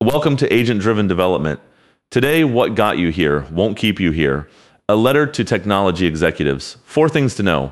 Welcome to Agent-Driven Development. Today, what got you here won't keep you here. A letter to technology executives. 4 things to know.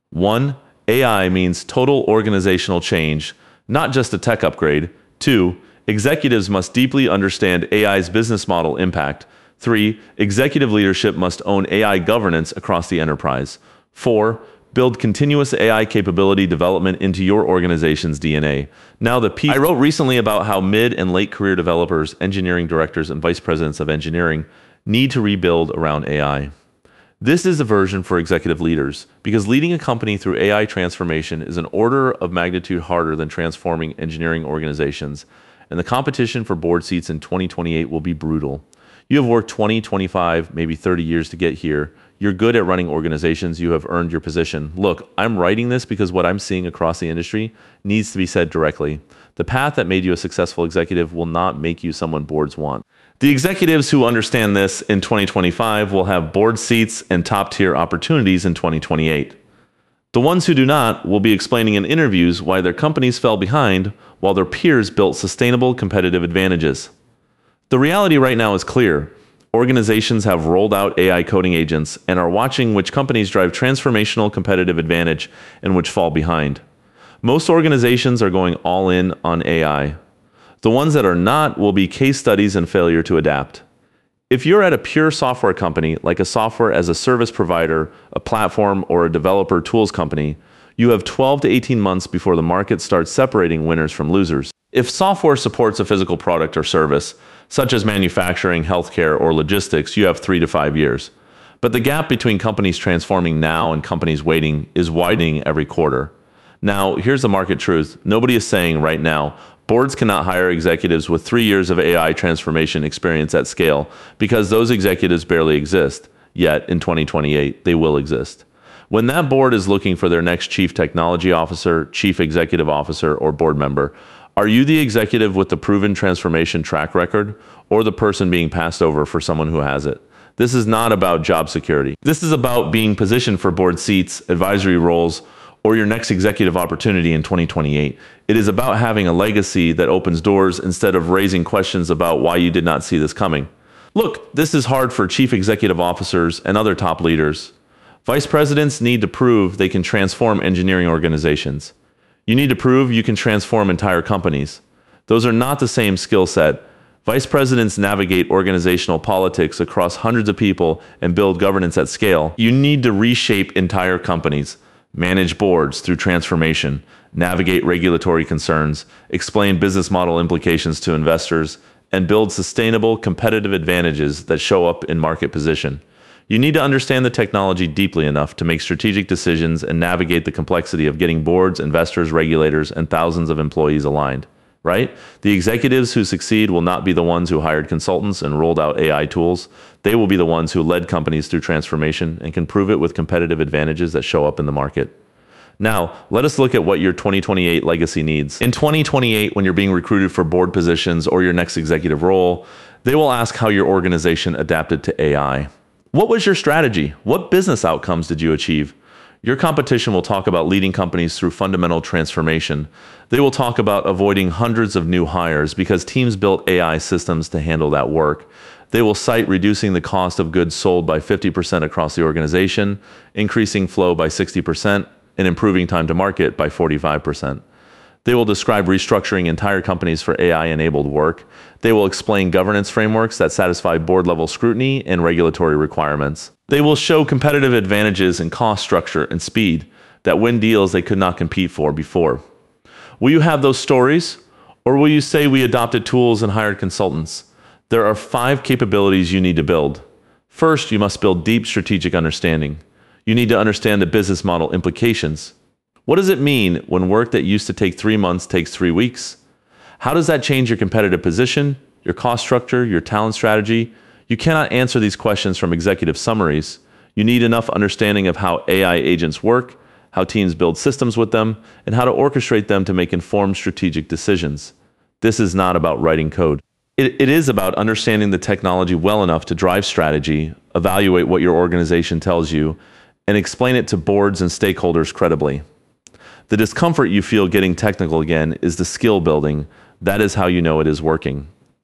1. AI means total organizational change, not just a tech upgrade. 2. Executives must deeply understand AI's business model impact. 3. Executive leadership must own AI governance across the enterprise. 4. Build continuous AI capability development into your organization's DNA. Now, I wrote recently about how mid and late career developers, engineering directors, and vice presidents of engineering need to rebuild around AI. This is a version for executive leaders because leading a company through AI transformation is an order of magnitude harder than transforming engineering organizations, and the competition for board seats in 2028 will be brutal. You have worked 20, 25, maybe 30 years to get here. You're good at running organizations. You have earned your position. Look, I'm writing this because what I'm seeing across the industry needs to be said directly. The path that made you a successful executive will not make you someone boards want. The executives who understand this in 2025 will have board seats and top-tier opportunities in 2028. The ones who do not will be explaining in interviews why their companies fell behind while their peers built sustainable competitive advantages. The reality right now is clear. Organizations have rolled out AI coding agents and are watching which companies drive transformational competitive advantage and which fall behind. Most organizations are going all in on AI. The ones that are not will be case studies and failure to adapt. If you're at a pure software company, like a software as a service provider, a platform, or a developer tools company, you have 12 to 18 months before the market starts separating winners from losers. If software supports a physical product or service, such as manufacturing, healthcare, or logistics, you have 3 to 5 years. But the gap between companies transforming now and companies waiting is widening every quarter. Now, here's the market truth. Nobody is saying right now, boards cannot hire executives with 3 years of AI transformation experience at scale because those executives barely exist. Yet, in 2028, they will exist. When that board is looking for their next chief technology officer, chief executive officer, or board member, are you the executive with the proven transformation track record, or the person being passed over for someone who has it? This is not about job security. This is about being positioned for board seats, advisory roles, or your next executive opportunity in 2028. It is about having a legacy that opens doors instead of raising questions about why you did not see this coming. Look, this is hard for chief executive officers and other top leaders. Vice presidents need to prove they can transform engineering organizations. You need to prove you can transform entire companies. Those are not the same skill set. Vice presidents navigate organizational politics across hundreds of people and build governance at scale. You need to reshape entire companies, manage boards through transformation, navigate regulatory concerns, explain business model implications to investors, and build sustainable competitive advantages that show up in market position. You need to understand the technology deeply enough to make strategic decisions and navigate the complexity of getting boards, investors, regulators, and thousands of employees aligned, right? The executives who succeed will not be the ones who hired consultants and rolled out AI tools. They will be the ones who led companies through transformation and can prove it with competitive advantages that show up in the market. Now, let us look at what your 2028 legacy needs. In 2028, when you're being recruited for board positions or your next executive role, they will ask how your organization adapted to AI. What was your strategy? What business outcomes did you achieve? Your competition will talk about leading companies through fundamental transformation. They will talk about avoiding hundreds of new hires because teams built AI systems to handle that work. They will cite reducing the cost of goods sold by 50% across the organization, increasing flow by 60%, and improving time to market by 45%. They will describe restructuring entire companies for AI-enabled work. They will explain governance frameworks that satisfy board-level scrutiny and regulatory requirements. They will show competitive advantages in cost structure and speed that win deals they could not compete for before. Will you have those stories, or will you say we adopted tools and hired consultants? There are 5 capabilities you need to build. First, you must build deep strategic understanding. You need to understand the business model implications. What does it mean when work that used to take 3 months takes 3 weeks? How does that change your competitive position, your cost structure, your talent strategy? You cannot answer these questions from executive summaries. You need enough understanding of how AI agents work, how teams build systems with them, and how to orchestrate them to make informed strategic decisions. This is not about writing code. It is about understanding the technology well enough to drive strategy, evaluate what your organization tells you, and explain it to boards and stakeholders credibly. The discomfort you feel getting technical again is the skill building. That is how you know it is working.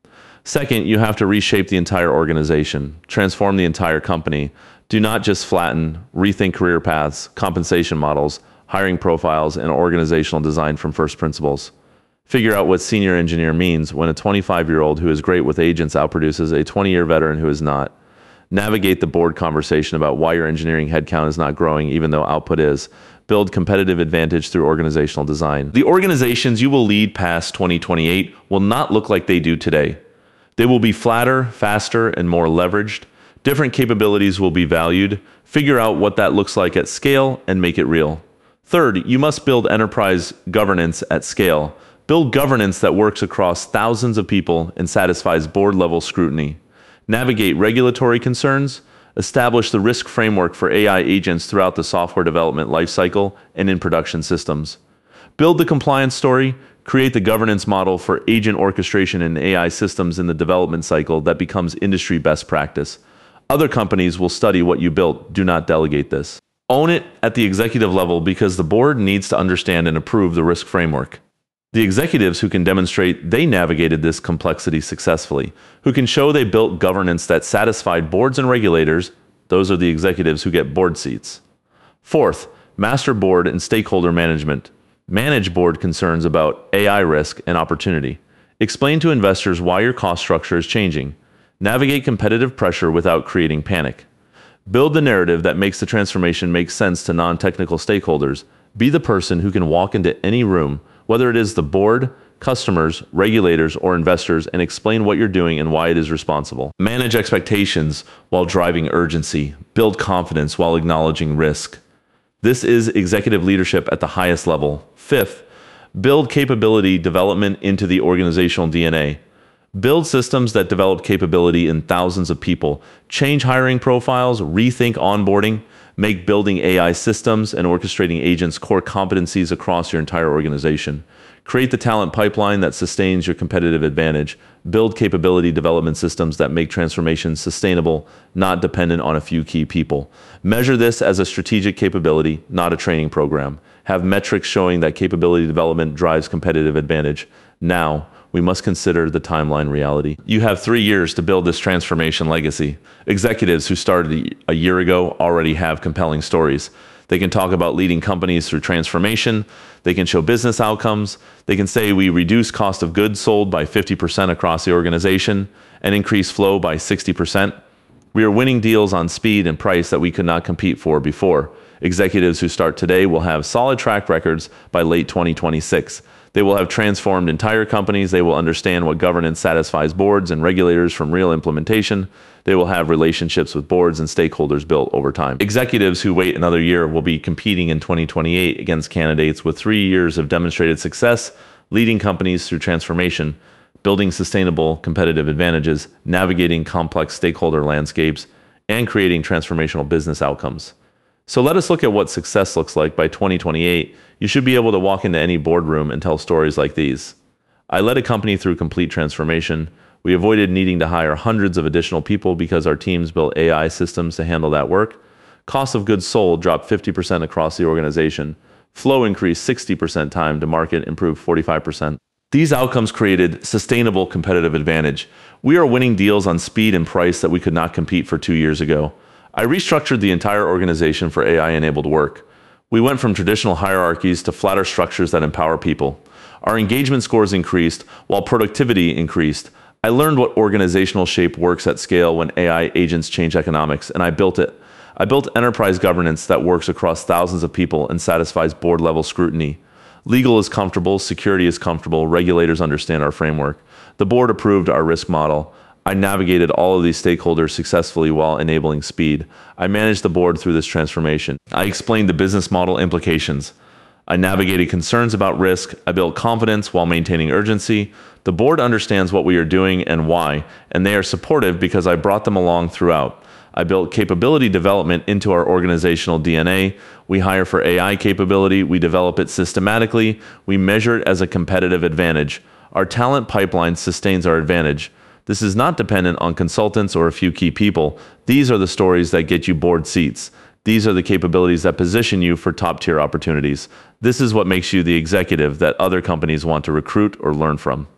Second, you have to reshape the entire organization, transform the entire company. Do not just flatten, rethink career paths, compensation models, hiring profiles, and organizational design from first principles. Figure out what senior engineer means when a 25-year-old who is great with agents outproduces a 20-year veteran who is not. Navigate the board conversation about why your engineering headcount is not growing even though output is. Build competitive advantage through organizational design. The organizations you will lead past 2028 will not look like they do today. They will be flatter, faster, and more leveraged. Different capabilities will be valued. Figure out what that looks like at scale and make it real. Third, you must build enterprise governance at scale. Build governance that works across thousands of people and satisfies board-level scrutiny. Navigate regulatory concerns. Establish the risk framework for AI agents throughout the software development lifecycle and in production systems. Build the compliance story. Create the governance model for agent orchestration and AI systems in the development cycle that becomes industry best practice. Other companies will study what you built. Do not delegate this. Own it at the executive level because the board needs to understand and approve the risk framework. The executives who can demonstrate they navigated this complexity successfully, who can show they built governance that satisfied boards and regulators, those are the executives who get board seats. Fourth, master board and stakeholder management. Manage board concerns about AI risk and opportunity. Explain to investors why your cost structure is changing. Navigate competitive pressure without creating panic. Build the narrative that makes the transformation make sense to non-technical stakeholders. Be the person who can walk into any room, whether it is the board, customers, regulators, or investors, and explain what you're doing and why it is responsible. Manage expectations while driving urgency. Build confidence while acknowledging risk. This is executive leadership at the highest level. Fifth, build capability development into the organizational DNA. Build systems that develop capability in thousands of people. Change hiring profiles, rethink onboarding, make building AI systems and orchestrating agents core competencies across your entire organization. Create the talent pipeline that sustains your competitive advantage. Build capability development systems that make transformation sustainable, not dependent on a few key people. Measure this as a strategic capability, not a training program. Have metrics showing that capability development drives competitive advantage. Now, we must consider the timeline reality. You have 3 years to build this transformation legacy. Executives who started a year ago already have compelling stories. They can talk about leading companies through transformation. They can show business outcomes. They can say we reduce cost of goods sold by 50% across the organization and increase flow by 60%. We are winning deals on speed and price that we could not compete for before. Executives who start today will have solid track records by late 2026. They will have transformed entire companies. They will understand what governance satisfies boards and regulators from real implementation. They will have relationships with boards and stakeholders built over time. Executives who wait another year will be competing in 2028 against candidates with 3 years of demonstrated success, leading companies through transformation, building sustainable competitive advantages, navigating complex stakeholder landscapes, and creating transformational business outcomes. So let us look at what success looks like by 2028. You should be able to walk into any boardroom and tell stories like these. I led a company through complete transformation. We avoided needing to hire hundreds of additional people because our teams built AI systems to handle that work. Cost of goods sold dropped 50% across the organization. Flow increased 60%, time to market improved 45%. These outcomes created sustainable competitive advantage. We are winning deals on speed and price that we could not compete for 2 years ago. I restructured the entire organization for AI-enabled work. We went from traditional hierarchies to flatter structures that empower people. Our engagement scores increased while productivity increased. I learned what organizational shape works at scale when AI agents change economics, and I built it. I built enterprise governance that works across thousands of people and satisfies board-level scrutiny. Legal is comfortable, security is comfortable, regulators understand our framework. The board approved our risk model. I navigated all of these stakeholders successfully while enabling speed. I managed the board through this transformation. I explained the business model implications. I navigated concerns about risk. I built confidence while maintaining urgency. The board understands what we are doing and why, and they are supportive because I brought them along throughout. I built capability development into our organizational DNA. We hire for AI capability. We develop it systematically. We measure it as a competitive advantage. Our talent pipeline sustains our advantage. This is not dependent on consultants or a few key people. These are the stories that get you board seats. These are the capabilities that position you for top-tier opportunities. This is what makes you the executive that other companies want to recruit or learn from.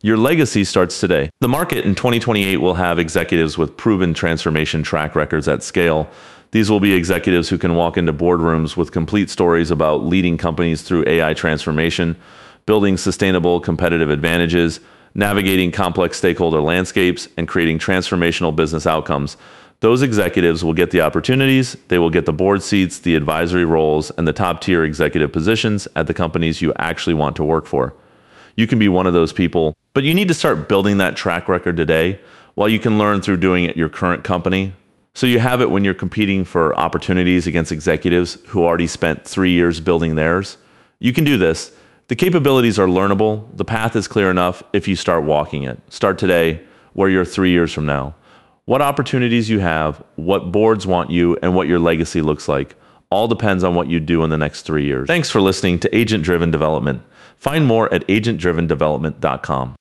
Your legacy starts today. The market in 2028 will have executives with proven transformation track records at scale. These will be executives who can walk into boardrooms with complete stories about leading companies through AI transformation, building sustainable competitive advantages, navigating complex stakeholder landscapes, and creating transformational business outcomes. Those executives will get the opportunities, they will get the board seats, the advisory roles, and the top-tier executive positions at the companies you actually want to work for. You can be one of those people, but you need to start building that track record today while you can learn through doing it at your current company. So you have it when you're competing for opportunities against executives who already spent 3 years building theirs. You can do this. The capabilities are learnable. The path is clear enough if you start walking it. Start today where you're 3 years from now. What opportunities you have, what boards want you, and what your legacy looks like. All depends on what you do in the next 3 years. Thanks for listening to Agent Driven Development. Find more at agentdrivendevelopment.com.